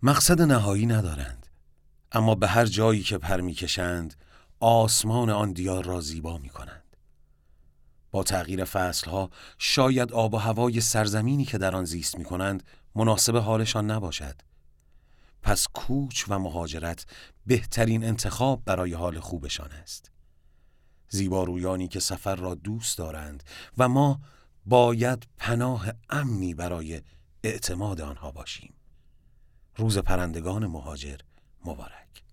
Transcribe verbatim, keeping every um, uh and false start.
مقصد نهایی ندارند، اما به هر جایی که پر می‌کشند آسمان آن دیار را زیبا می‌کنند. با تغییر فصلها شاید آب و هوای سرزمینی که در آن زیست می‌کنند مناسب حالشان نباشد. پس کوچ و مهاجرت بهترین انتخاب برای حال خوبشان است. زیبارویانی که سفر را دوست دارند و ما باید پناه امنی برای اعتماد آنها باشیم. روز پرندگان مهاجر مبارک.